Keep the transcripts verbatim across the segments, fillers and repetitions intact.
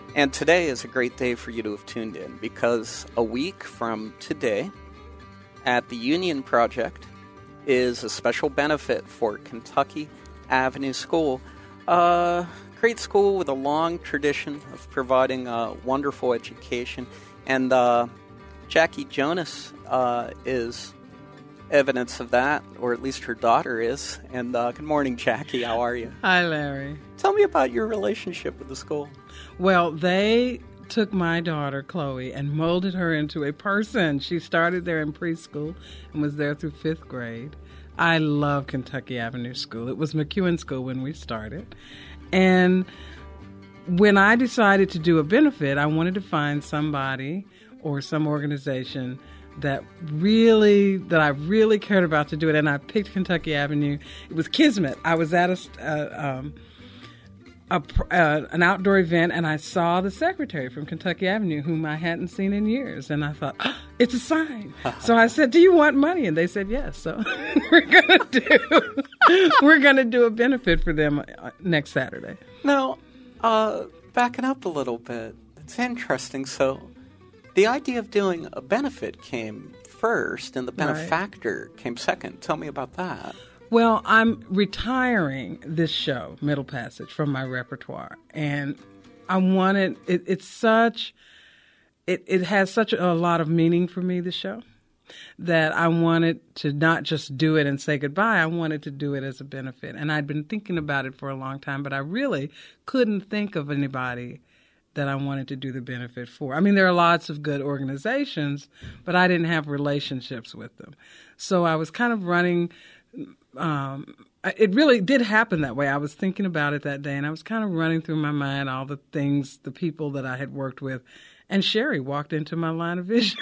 And today is a great day for you to have tuned in, because a week from today at the Union Project is a special benefit for Kentucky Avenue School, a great school with a long tradition of providing a wonderful education. And uh, Jackie Jonas uh, is evidence of that, or at least her daughter is. And uh, good morning, Jackie. How are you? Hi, Larry. Tell me about your relationship with the school. Well, they took my daughter, Chloe, and molded her into a person. She started there in preschool and was there through fifth grade. I love Kentucky Avenue School. It was McEwen School when we started. And when I decided to do a benefit, I wanted to find somebody or some organization that really, that I really cared about to do it. And I picked Kentucky Avenue. It was Kismet. I was at a, uh, um, a uh, an outdoor event, and I saw the secretary from Kentucky Avenue, whom I hadn't seen in years. And I thought, oh, it's a sign. So I said, do you want money? And they said, yes. So we're going to do, we're going to do a benefit for them next Saturday. Now, uh, backing up a little bit, it's interesting. So the idea of doing a benefit came first, and the benefactor right. came second. Tell me about that. Well, I'm retiring this show, Middle Passage, from my repertoire. And I wanted, it, it's such, it, it has such a lot of meaning for me, the show, that I wanted to not just do it and say goodbye. I wanted to do it as a benefit. And I'd been thinking about it for a long time, but I really couldn't think of anybody that I wanted to do the benefit for. I mean, there are lots of good organizations, but I didn't have relationships with them. So I was kind of running, um, it really did happen that way. I was thinking about it that day, and I was kind of running through my mind all the things, the people that I had worked with, and Sherry walked into my line of vision.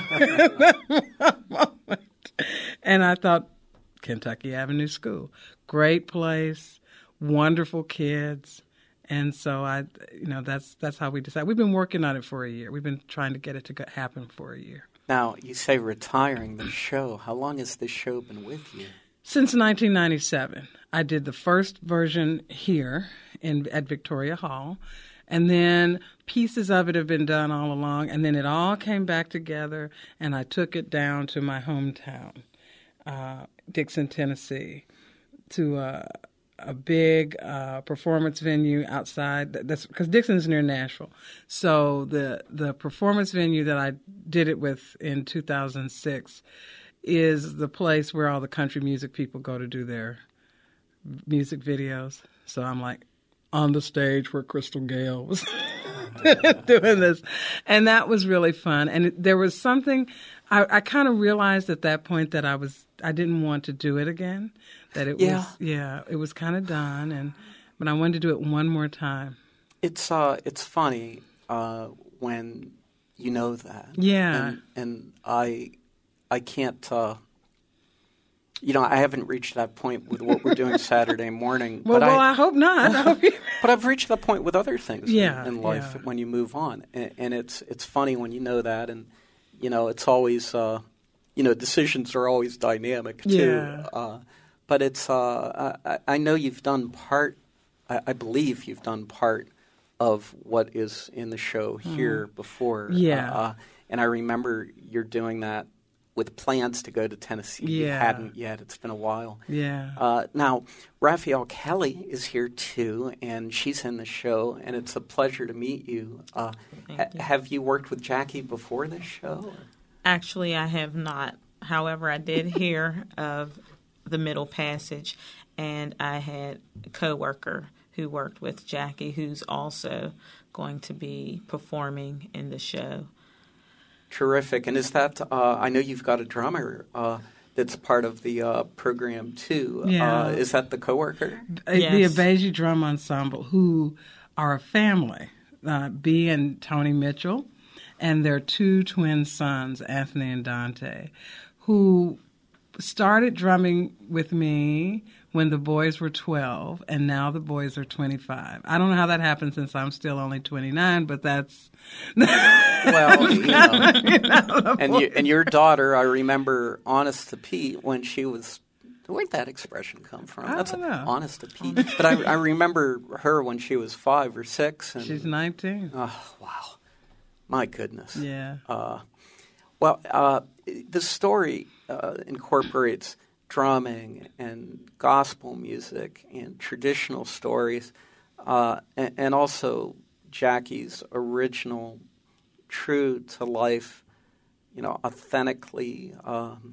And I thought, Kentucky Avenue School, great place, wonderful kids. And so I, you know, that's that's how we decided. We've been working on it for a year. We've been trying to get it to happen for a year. Now, you say retiring the show. How long has this show been with you? Since nineteen ninety-seven. I did the first version here in at Victoria Hall, and then pieces of it have been done all along, and then it all came back together, and I took it down to my hometown, uh, Dixon, Tennessee, to uh, a big uh, performance venue outside. That's because Dixon's near Nashville. So the the performance venue that I did it with in two thousand six is the place where all the country music people go to do their music videos. So I'm like on the stage where Crystal Gale was doing this. And that was really fun. And it, there was something, I, I kind of realized at that point that I was, I didn't want to do it again. That it yeah. was, yeah, it was kind of done. And, but I wanted to do it one more time. It's, uh, it's funny uh, when you know that. Yeah. And, and I, I can't, uh, you know, I haven't reached that point with what we're doing Saturday morning. well, but well I, I hope not. I hope you... But I've reached that point with other things yeah, in, in life yeah. when you move on. And, and it's it's funny when you know that. And, you know, it's always, uh, you know, decisions are always dynamic, too. Yeah. Uh, but it's, uh, I, I know you've done part, I, I believe you've done part of what is in the show here mm. before. Yeah. Uh, and I remember you're doing that with plans to go to Tennessee. Yeah. You hadn't yet. It's been a while. Yeah. Uh, now, Raphael Kelly is here, too, and she's in the show, and it's a pleasure to meet you. Uh, ha- you. Have you worked with Jackie before this show? Actually, I have not. However, I did hear of the Middle Passage, and I had a coworker who worked with Jackie who's also going to be performing in the show. Terrific. And is that, uh, I know you've got a drummer uh, that's part of the uh, program, too. Yeah. Uh, is that the coworker? Yes. The Abeji Drum Ensemble, who are a family, uh, B and Tony Mitchell, and their two twin sons, Anthony and Dante, who started drumming with me when the boys were twelve, and now the boys are twenty-five. I don't know how that happened since I'm still only twenty-nine, but that's... well, you know, and, you, and your daughter, I remember, honest to Pete, when she was Where'd that expression come from? I That's don't an know. honest to Pete. But I, I remember her when she was five or six. And, She's nineteen. Oh, wow. My goodness. Yeah. Uh, well, uh, the story uh, incorporates drumming and gospel music and traditional stories, uh, and, and also Jackie's original, true-to-life, you know, authentically um,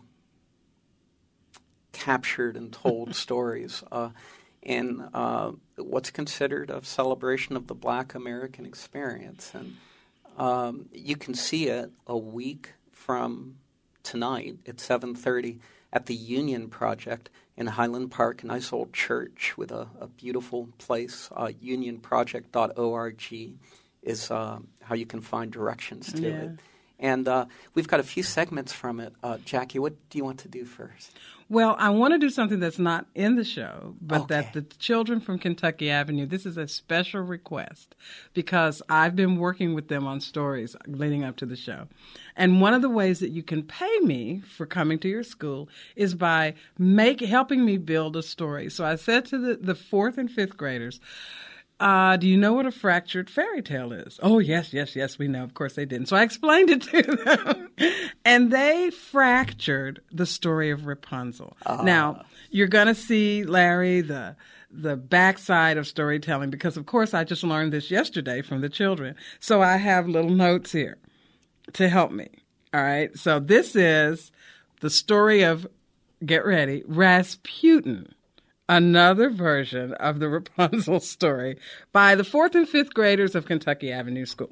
captured and told stories uh, in uh, what's considered a celebration of the Black American experience. And um, you can see it a week from tonight at seven thirty at the Union Project in Highland Park, a nice old church with a, a beautiful place. Uh, union project dot org is uh, how you can find directions to Yeah. it. And uh, we've got a few segments from it. Uh, Jackie, what do you want to do first? Well, I want to do something that's not in the show, but Okay. that the children from Kentucky Avenue, this is a special request because I've been working with them on stories leading up to the show. And one of the ways that you can pay me for coming to your school is by make helping me build a story. So I said to the, the fourth and fifth graders, Uh, do you know what a fractured fairy tale is? Oh, yes, yes, yes, we know. Of course they didn't. So I explained it to them. And they fractured the story of Rapunzel. Uh. Now, you're going to see, Larry, the the backside of storytelling because, of course, I just learned this yesterday from the children. So I have little notes here to help me. All right? So this is the story of, get ready, Rasputin. Another version of the Rapunzel story by the fourth and fifth graders of Kentucky Avenue School.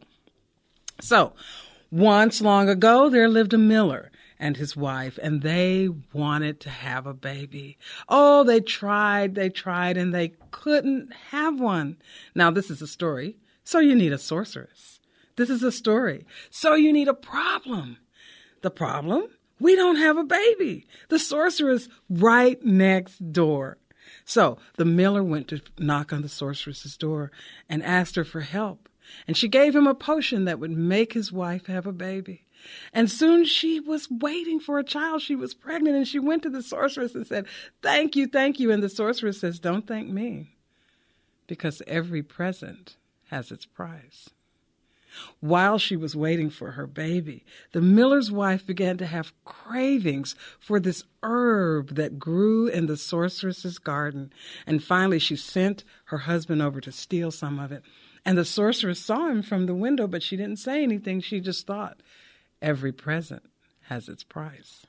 So, once long ago, there lived a miller and his wife, and they wanted to have a baby. Oh, they tried, they tried, and they couldn't have one. Now, this is a story, so you need a sorceress. This is a story, so you need a problem. The problem? We don't have a baby. The sorceress right next door. So the miller went to knock on the sorceress's door and asked her for help. And she gave him a potion that would make his wife have a baby. And soon she was waiting for a child. She was pregnant, and she went to the sorceress and said, "Thank you, thank you." And the sorceress says, "Don't thank me, because every present has its price." While she was waiting for her baby, the miller's wife began to have cravings for this herb that grew in the sorceress's garden. And finally, she sent her husband over to steal some of it. And the sorceress saw him from the window, but she didn't say anything. She just thought, every present has its price.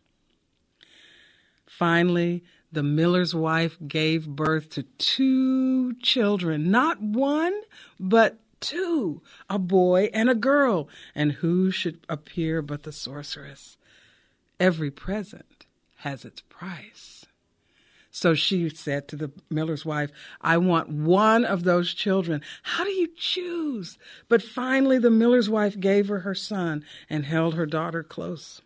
Finally, the miller's wife gave birth to two children, not one, but two, a boy and a girl. And who should appear but the sorceress? Every present has its price. So she said to the miller's wife, "I want one of those children. How do you choose?" But finally the miller's wife gave her her son and held her daughter close.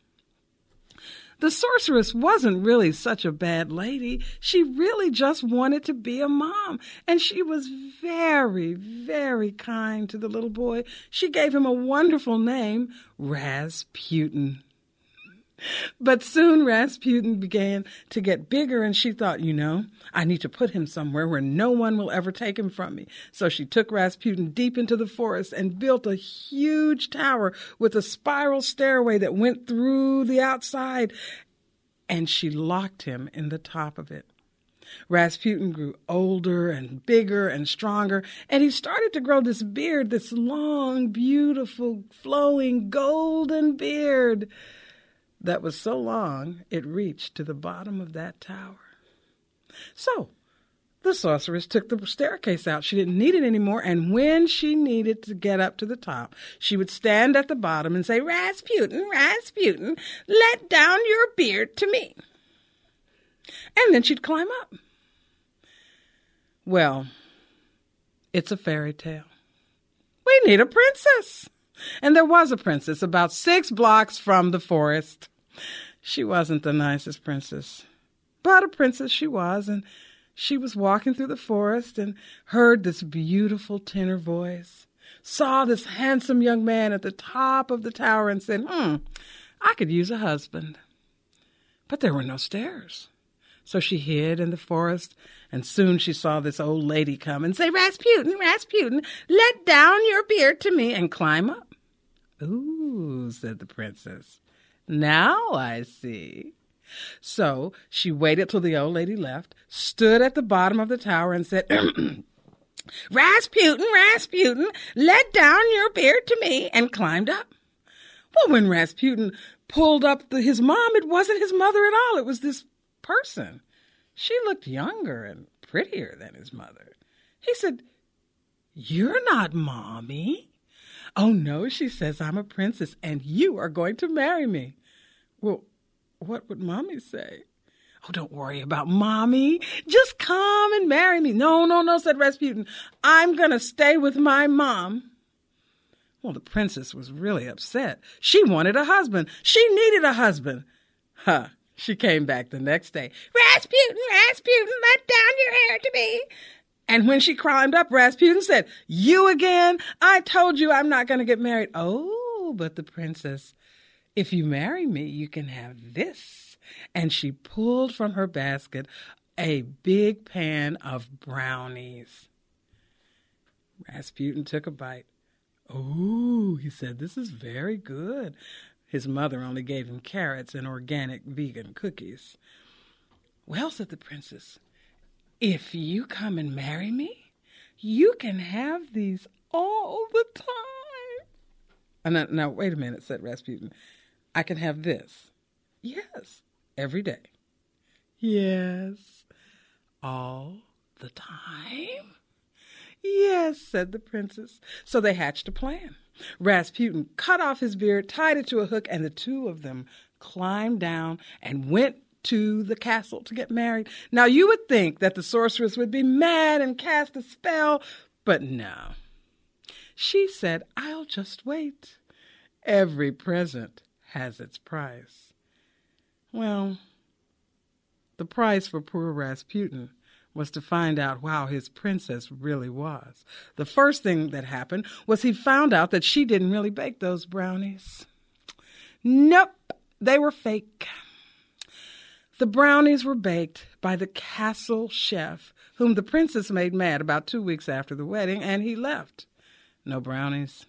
The sorceress wasn't really such a bad lady. She really just wanted to be a mom. And she was very, very kind to the little boy. She gave him a wonderful name, Rasputin. But soon Rasputin began to get bigger, and she thought, you know, I need to put him somewhere where no one will ever take him from me. So she took Rasputin deep into the forest and built a huge tower with a spiral stairway that went through the outside, and she locked him in the top of it. Rasputin grew older and bigger and stronger, and he started to grow this beard, this long, beautiful, flowing, golden beard that was so long it reached to the bottom of that tower. So the sorceress took the staircase out. She didn't need it anymore, and when she needed to get up to the top, she would stand at the bottom and say, "Rasputin, Rasputin, let down your beard to me." And then she'd climb up. Well, it's a fairy tale. We need a princess. And there was a princess about six blocks from the forest. She wasn't the nicest princess, but a princess she was, and she was walking through the forest and heard this beautiful tenor voice, saw this handsome young man at the top of the tower and said, hmm, I could use a husband. But there were no stairs. So she hid in the forest, and soon she saw this old lady come and say, "Rasputin, Rasputin, let down your beard to me and climb up." "Ooh," said the princess. "Now I see." So she waited till the old lady left, stood at the bottom of the tower and said, "Rasputin, Rasputin, let down your beard to me," and climbed up. Well, when Rasputin pulled up the, his mom, it wasn't his mother at all. It was this person. She looked younger and prettier than his mother. He said, "You're not Mommy." "Oh, no," she says, "I'm a princess, and you are going to marry me." "Well, what would Mommy say?" "Oh, don't worry about Mommy. Just come and marry me." "No, no, no," said Rasputin. "I'm going to stay with my mom." Well, the princess was really upset. She wanted a husband. She needed a husband. Huh. She came back the next day. "Rasputin, Rasputin, let down your hair to me." And when she climbed up, Rasputin said, "You again? I told you I'm not going to get married." "Oh, but the princess, if you marry me, you can have this." And she pulled from her basket a big pan of brownies. Rasputin took a bite. "Oh," he said, "this is very good." His mother only gave him carrots and organic vegan cookies. "Well," said the princess, "if you come and marry me, you can have these all the time." And now, now, wait a minute, said Rasputin. "I can have this." "Yes, every day." "Yes, all the time?" "Yes," said the princess. So they hatched a plan. Rasputin cut off his beard, tied it to a hook, and the two of them climbed down and went to the castle to get married. Now, you would think that the sorceress would be mad and cast a spell, but no. She said, "I'll just wait. Every present has its price." Well, the price for poor Rasputin was to find out how his princess really was. The first thing that happened was he found out that she didn't really bake those brownies. Nope, they were fake. The brownies were baked by the castle chef, whom the princess made mad about two weeks after the wedding, and he left. No brownies.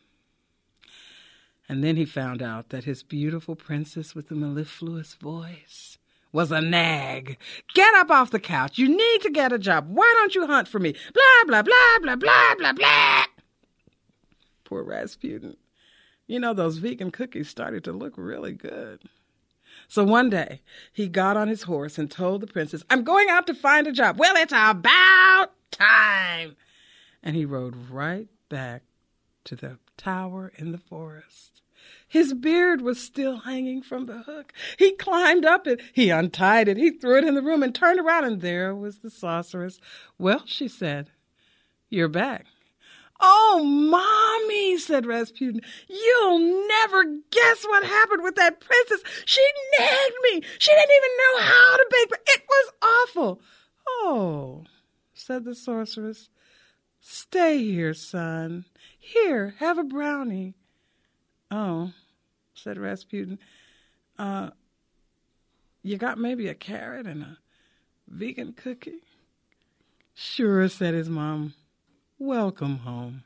And then he found out that his beautiful princess with the mellifluous voice was a nag. "Get up off the couch. You need to get a job. Why don't you hunt for me? Blah, blah, blah, blah, blah, blah, blah." Poor Rasputin. You know, those vegan cookies started to look really good. So one day, he got on his horse and told the princess, "I'm going out to find a job." "Well, it's about time." And he rode right back to the tower in the forest. His beard was still hanging from the hook. He climbed up it. He untied it. He threw it in the room and turned around, and there was the sorceress. "Well," she said, "you're back." "Oh, Mommy," said Rasputin, "you'll never guess what happened with that princess. She nagged me. She didn't even know how to bake. It was awful." "Oh," said the sorceress, "stay here, son. Here, have a brownie." "Oh," said Rasputin, uh, "you got maybe a carrot and a vegan cookie?" "Sure," said his mom. "Welcome home."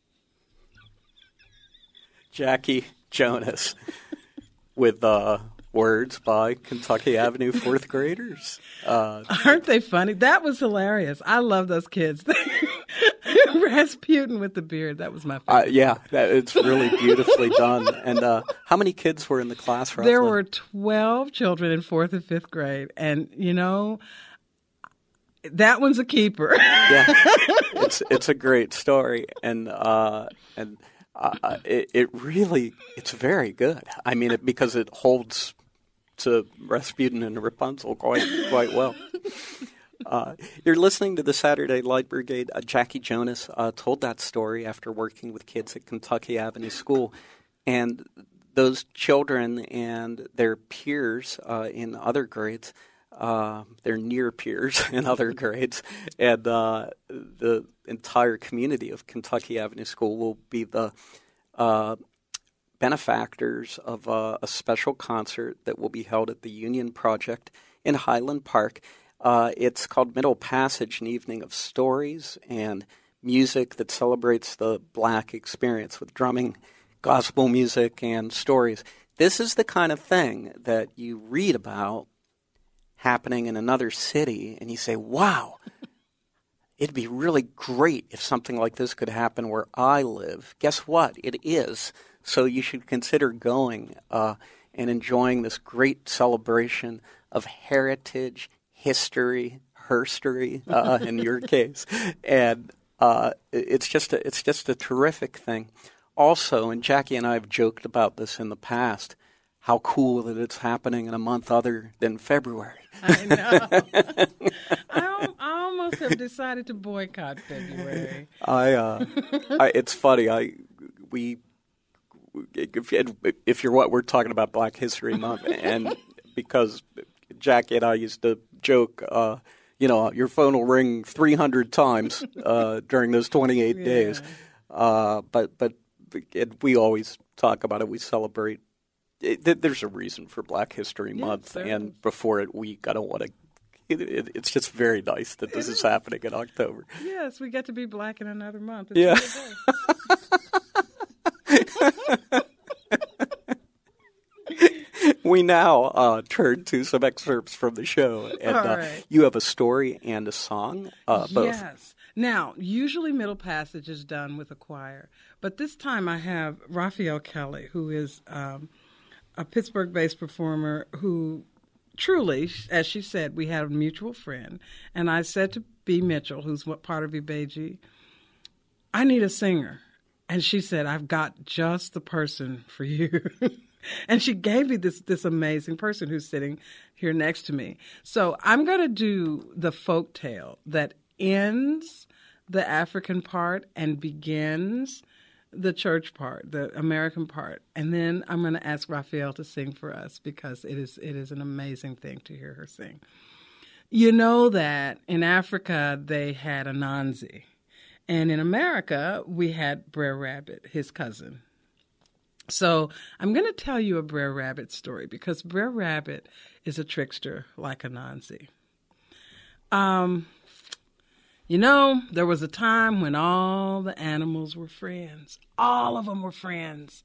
Jackie Jonas with uh, words by Kentucky Avenue fourth graders. Uh, Aren't they funny? That was hilarious. I love those kids. Rasputin with the beard. That was my favorite. Uh, yeah, that, it's really beautifully done. And uh, how many kids were in the class, roughly? There were twelve children in fourth and fifth grade. And, you know, that one's a keeper. Yeah, it's it's a great story. And uh, and uh, it, it really, it's very good. I mean, it, because it holds to Rasputin and Rapunzel quite, quite well. Uh, you're listening to the Saturday Light Brigade. Uh, Jackie Jonas uh, told that story after working with kids at Kentucky Avenue School. And those children and their peers uh, in other grades, uh, their near peers in other grades, and uh, the entire community of Kentucky Avenue School will be the uh, benefactors of uh, a special concert that will be held at the Union Project in Highland Park. Uh, it's called Middle Passage, an evening of stories and music that celebrates the Black experience with drumming, gospel music, and stories. This is the kind of thing that you read about happening in another city, and you say, wow, it'd be really great if something like this could happen where I live. Guess what? It is. So you should consider going uh, and enjoying this great celebration of heritage, history, herstory, uh, in your case. And uh, it's just a, it's just a terrific thing. Also, and Jackie and I have joked about this in the past, how cool that it's happening in a month other than February. I know. I, al- I almost have decided to boycott February. I, uh, I it's funny. I we if, if you're what we're talking about Black History Month, and because Jackie and I used to joke, uh, you know, your phone will ring three hundred times uh, during those twenty-eight Yeah. days. Uh, but but it, we always talk about it. We celebrate. It, there's a reason for Black History Yes, Month, there and is. before it week, I don't want to. It, it, it's just very nice that this is happening in October. Yes, we get to be Black in another month. It's Yeah. really good. We now uh, turn to some excerpts from the show, and All uh, right. you have a story and a song, uh, both. Yes. Now, usually Middle Passage is done with a choir, but this time I have Raphael Kelly, who is um, a Pittsburgh-based performer who truly, as she said, we had a mutual friend, and I said to B. Mitchell, who's what part of Ibeji, I need a singer. And she said, I've got just the person for you. And she gave me this this amazing person who's sitting here next to me. So I'm going to do the folk tale that ends the African part and begins the church part, the American part. And then I'm going to ask Raphael to sing for us because it is it is an amazing thing to hear her sing. You know that in Africa they had Anansi. And in America, we had Brer Rabbit, his cousin. So I'm going to tell you a Brer Rabbit story because Brer Rabbit is a trickster like Anansi. Um, you know, there was a time when all the animals were friends. All of them were friends,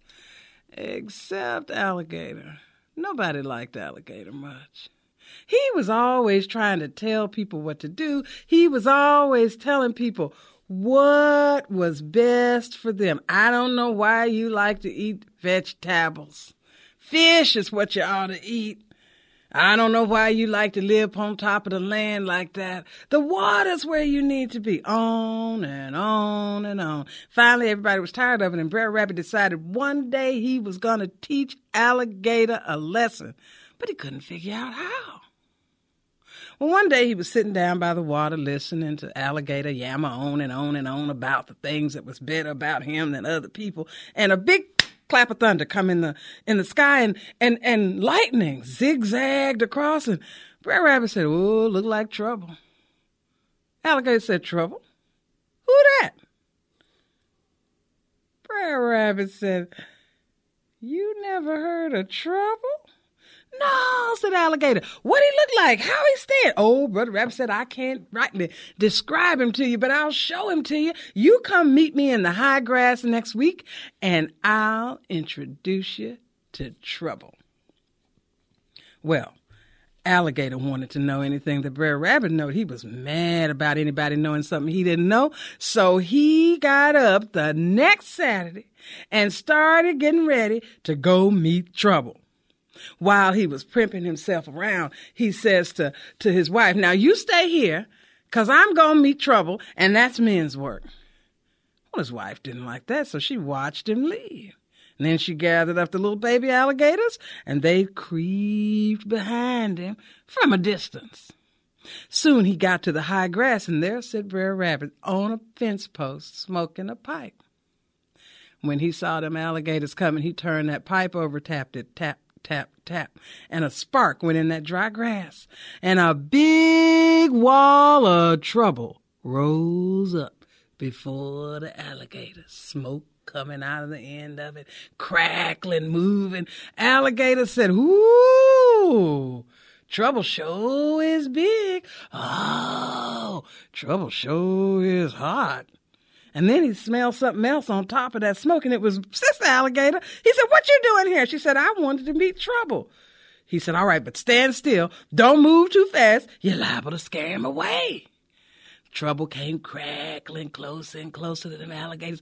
except Alligator. Nobody liked Alligator much. He was always trying to tell people what to do. He was always telling people what was best for them. I don't know why you like to eat vegetables. Fish is what you ought to eat. I don't know why you like to live on top of the land like that. The water's where you need to be. On and on and on. Finally, everybody was tired of it, and Brer Rabbit decided one day he was going to teach Alligator a lesson. But he couldn't figure out how. Well, one day he was sitting down by the water listening to Alligator yammer on and on and on about the things that was better about him than other people. And a big clap of thunder come in the in the sky and, and, and lightning zigzagged across. And Brer Rabbit said, oh, look like trouble. Alligator said, trouble? Who that? Brer Rabbit said, you never heard of trouble? No, said Alligator. What he look like? How he stand? Oh, Brother Rabbit said, I can't rightly describe him to you, but I'll show him to you. You come meet me in the high grass next week, and I'll introduce you to trouble. Well, Alligator wanted to know anything that Brer Rabbit knew. He was mad about anybody knowing something he didn't know. So he got up the next Saturday and started getting ready to go meet trouble. While he was primping himself around, he says to, to his wife, now you stay here, because I'm going to meet trouble, and that's men's work. Well, his wife didn't like that, so she watched him leave. And then she gathered up the little baby alligators, and they creeped behind him from a distance. Soon he got to the high grass, and there sat Brer Rabbit on a fence post smoking a pipe. When he saw them alligators coming, he turned that pipe over, tapped it, tap, tap, tap, and a spark went in that dry grass, and a big wall of trouble rose up before the alligators. Smoke coming out of the end of it, crackling, moving. Alligator said, ooh, Trouble show is big. Oh, trouble show is hot. And then he smelled something else on top of that smoke, and it was Sister Alligator. He said, what you doing here? She said, I wanted to meet Trouble. He said, all right, but stand still. Don't move too fast. You're liable to scare him away. Trouble came crackling closer and closer to them alligators.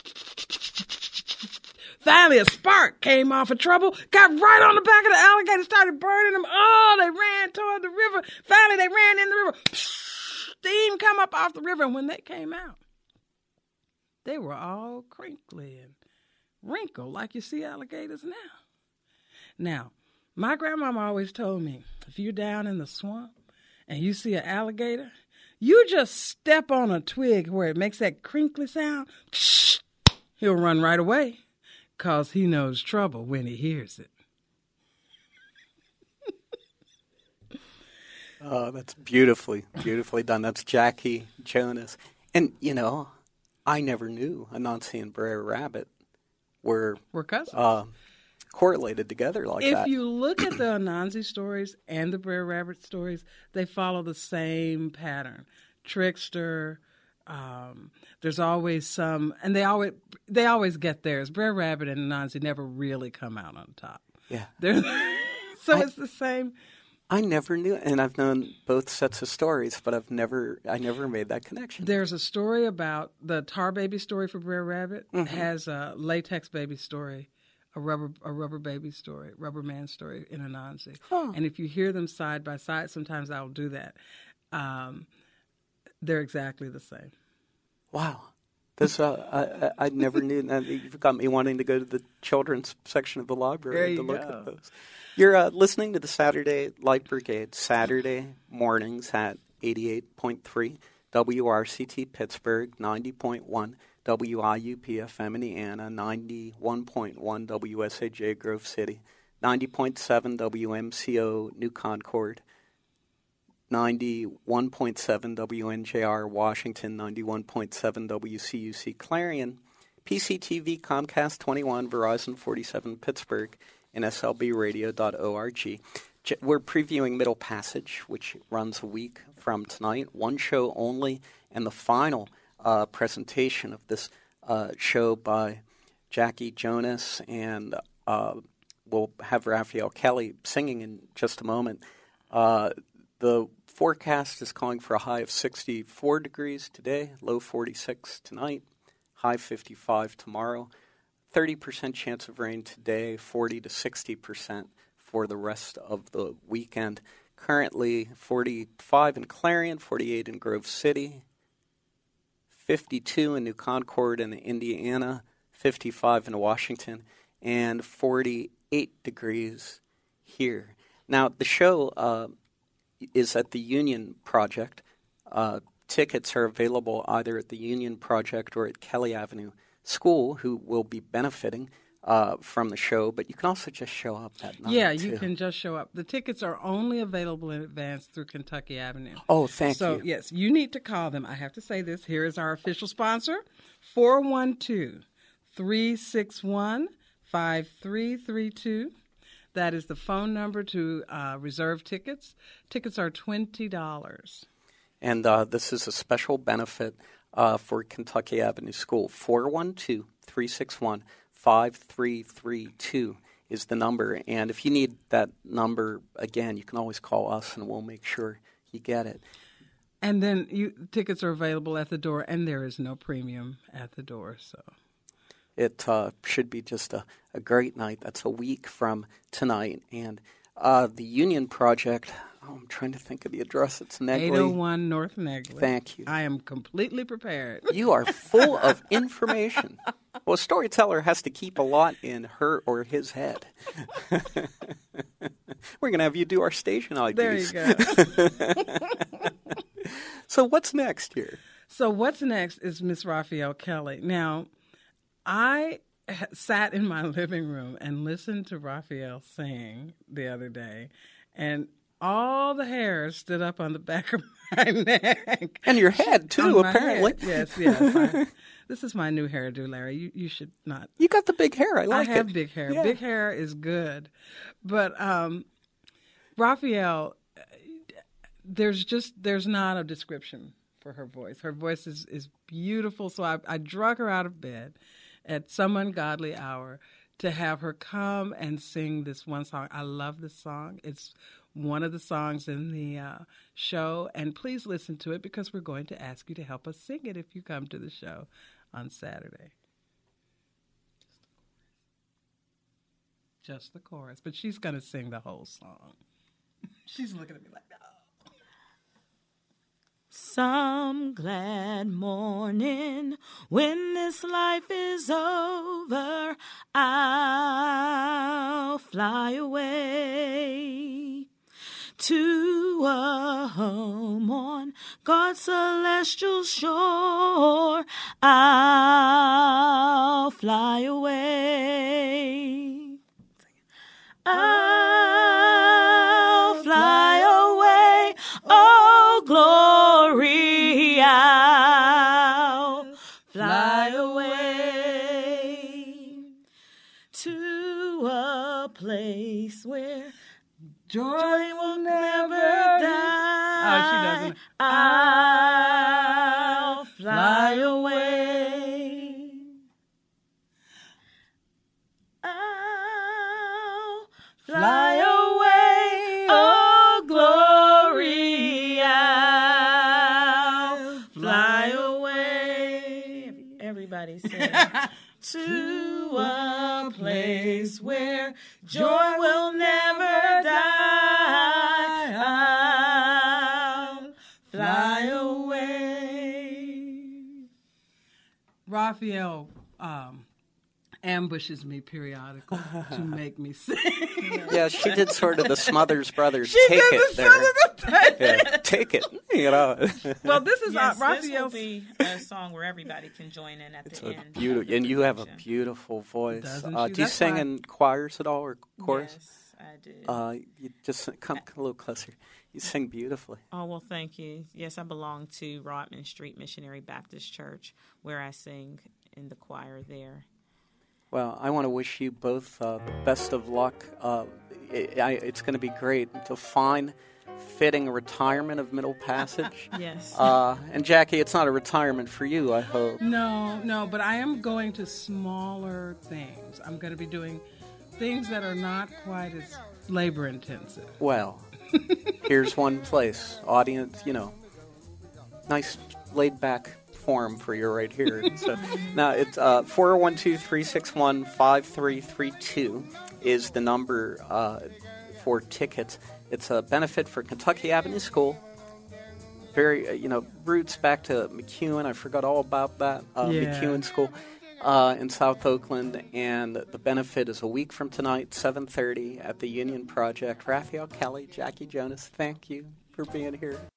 Finally, a spark came off of Trouble, got right on the back of the alligator, started burning them. Oh, they ran toward the river. Finally, they ran in the river. Steam come up off the river, and when they came out, they were all crinkly and wrinkled like you see alligators now. Now, my grandmama always told me, if you're down in the swamp and you see an alligator, you just step on a twig where it makes that crinkly sound. He'll run right away because he knows trouble when he hears it. Oh, that's beautifully, beautifully done. That's Jackie Jonas. And, you know, I never knew Anansi and Brer Rabbit were, We're cousins. Uh, correlated together like if that. If you look at the Anansi stories and the Brer Rabbit stories, they follow the same pattern. Trickster, um, there's always some, and they always they always get theirs. Brer Rabbit and Anansi never really come out on top. Yeah. so I, it's the same. I never knew, and I've known both sets of stories, but I've never, I never made that connection. There's a story about the Tar Baby story for Brer Rabbit. Mm-hmm. Has a Latex Baby story. A rubber, a rubber baby story, rubber man story in Anansi. Huh. And if you hear them side by side, sometimes I'll do that. Um, they're exactly the same. Wow. This, uh, I, I never knew. You've got me wanting to go to the children's section of the library to look go. at those. You're uh, listening to the Saturday Light Brigade, Saturday mornings at eighty-eight point three, W R C T Pittsburgh, ninety point one, W I U P F M Indiana, ninety-one point one W S A J Grove City, ninety point seven W M C O New Concord, ninety-one point seven W N J R Washington, ninety-one point seven W C U C Clarion, P C T V Comcast twenty-one, Verizon forty-seven Pittsburgh, and S L B radio dot org. We're previewing Middle Passage, which runs a week from tonight, one show only, and the final Uh, presentation of this uh, show by Jackie Jonas, and uh, we'll have Raphael Kelly singing in just a moment. Uh, the forecast is calling for a high of sixty-four degrees today, low forty-six tonight, high fifty-five tomorrow, thirty percent chance of rain today, forty to sixty percent for the rest of the weekend. Currently forty-five in Clarion, forty-eight in Grove City, fifty-two in New Concord and Indiana, fifty-five in Washington, and forty-eight degrees here. Now, the show uh, is at the Union Project. Uh, tickets are available either at the Union Project or at Kelly Avenue School, who will be benefiting uh, from the show, but you can also just show up that night. Yeah, you too. can just show up. The tickets are only available in advance through Kentucky Avenue. Oh, thank so, you. So, yes, you need to call them. I have to say this. Here is our official sponsor, four one two, three six one, five three three two. That is the phone number to uh, reserve tickets. Tickets are twenty dollars. And uh, this is a special benefit uh, for Kentucky Avenue School. four one two, three six one, five three three two is the number. And if you need that number, again, you can always call us and we'll make sure you get it. And then you, tickets are available at the door, and there is no premium at the door. So It uh, should be just a, a great night. That's a week from tonight. And uh, the Union Project, oh, I'm trying to think of the address. It's Negley. eight oh one North Negley. Thank you. I am completely prepared. You are full of information. Well, a storyteller has to keep a lot in her or his head. We're going to have you do our station I Ds. There you go. So what's next here? So what's next is Miss Raphael Kelly. Now, I sat in my living room and listened to Raphael sing the other day, and all the hairs stood up on the back of my neck. And your head, too, apparently. Head. Yes, yes. I, this is my new hairdo, Larry. You you should not. You got the big hair. I like it. I have it. big hair. Yeah. Big hair is good. But um, Raphael, there's just there's not a description for her voice. Her voice is, is beautiful. So I, I drug her out of bed at some ungodly hour to have her come and sing this one song. I love this song. It's one of the songs in the uh, show, and please listen to it because we're going to ask you to help us sing it if you come to the show on Saturday. Just the chorus, but she's going to sing the whole song. She's looking at me like, no. Some glad morning when this life is over, I'll fly away to a home on God's celestial shore. I'll fly away. I'll fly away, oh glory, I'll fly away to a place where joy will never die. Oh, she doesn't. I'll fly away. Fly away, oh glory, I'll fly away. Everybody sing. To a place where joy will never die, I'll fly away. Raphael um, ambushes me periodically to make me sing. Yeah, she did sort of the Smothers Brothers She take did it the there. Smothers Yeah, take it. You know. Well, this is Yes, uh, this will Raphael's. be a song where everybody can join in at It's the a end. beautiful, and you have a beautiful voice. Doesn't Uh, she? do you That's sing why- in choirs at all or chorus? Yes, I do. Uh, you just come, come a little closer. You sing beautifully. Oh, well, thank you. Yes, I belong to Rodman Street Missionary Baptist Church, where I sing in the choir there. Well, I want to wish you both uh, the best of luck. Uh, it, I, it's going to be great to find fitting retirement of Middle Passage. Yes. Uh, and Jackie, it's not a retirement for you, I hope. No, no, but I am going to smaller things. I'm going to be doing things that are not quite as labor intensive. Well, here's one place. Audience, you know, nice laid back forum for you right here. So now it's uh, four oh one two, three six one, five three three two is the number uh, for tickets. It's a benefit for Kentucky Avenue School. Very, uh, you know, roots back to McEwen. I forgot all about that. Uh, Yeah. McEwen School uh, in South Oakland. And the benefit is a week from tonight, seven thirty at the Union Project. Raphael Kelly, Jackie Jonas, thank you for being here.